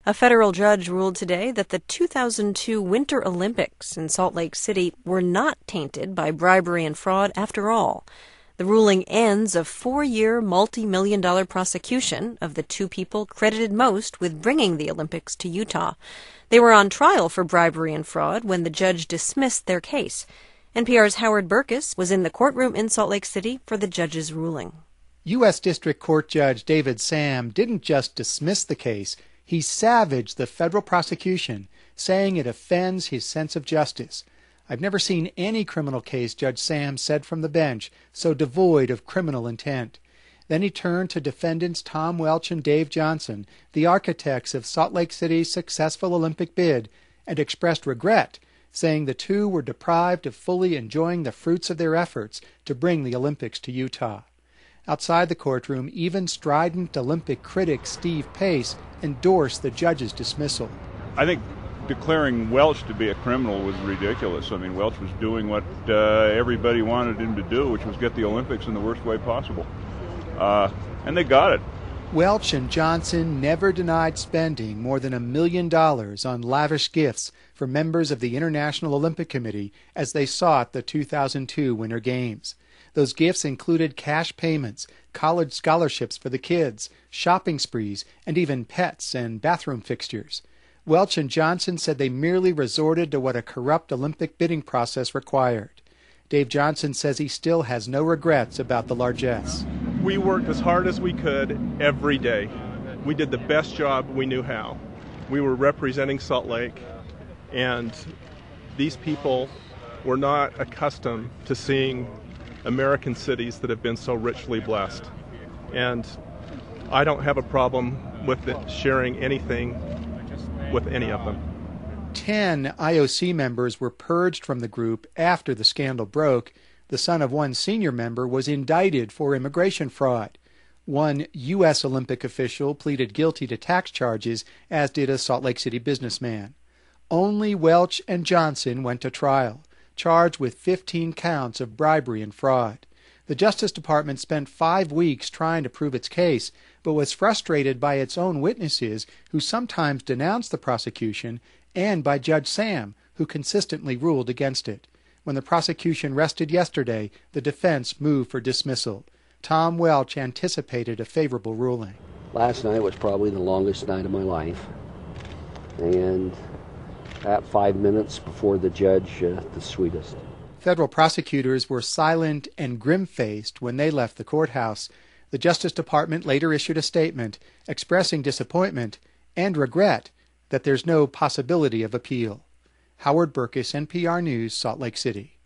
A federal judge ruled today that the 2002 Winter Olympics in Salt Lake City were not tainted by bribery and fraud after all. The ruling ends a 4-year, multi-million-dollar prosecution of the two people credited most with bringing the Olympics to Utah. They were on trial for bribery and fraud when the judge dismissed their case. NPR's Howard Burkus was in the courtroom in Salt Lake City for the judge's ruling. U.S. District Court Judge David Sam didn't just dismiss the case. He savaged the federal prosecution, saying it offends his sense of justice. I've never seen any criminal case, Judge Sam said from the bench, so devoid of criminal intent. Then he turned to defendants Tom Welch and Dave Johnson, the architects of Salt Lake City's successful Olympic bid, and expressed regret, saying the two were deprived of fully enjoying the fruits of their efforts to bring the Olympics to Utah. Outside the courtroom, even strident Olympic critic Steve Pace endorsed the judge's dismissal. I think declaring Welch to be a criminal was ridiculous. I mean, Welch was doing what everybody wanted him to do, which was get the Olympics in the worst way possible. And they got it. Welch and Johnson never denied spending more than $1 million on lavish gifts for members of the International Olympic Committee as they sought the 2002 Winter Games. Those gifts included cash payments, college scholarships for the kids, shopping sprees, and even pets and bathroom fixtures. Welch and Johnson said they merely resorted to what a corrupt Olympic bidding process required. Dave Johnson says he still has no regrets about the largesse. We worked as hard as we could every day. We did the best job we knew how. We were representing Salt Lake, and these people were not accustomed to seeing American cities that have been so richly blessed. And I don't have a problem with sharing anything with any of them. 10 IOC members were purged from the group after the scandal broke. The son of one senior member was indicted for immigration fraud. One U.S. Olympic official pleaded guilty to tax charges, as did a Salt Lake City businessman. Only Welch and Johnson went to trial, charged with 15 counts of bribery and fraud. The Justice Department spent 5 weeks trying to prove its case, but was frustrated by its own witnesses, who sometimes denounced the prosecution, and by Judge Sam, who consistently ruled against it. When the prosecution rested yesterday, the defense moved for dismissal. Tom Welch anticipated a favorable ruling. Last night was probably the longest night of my life, and at 5 minutes before the judge, the sweetest. Federal prosecutors were silent and grim-faced when they left the courthouse. The Justice Department later issued a statement expressing disappointment and regret that there's no possibility of appeal. Howard Burkus, NPR News, Salt Lake City.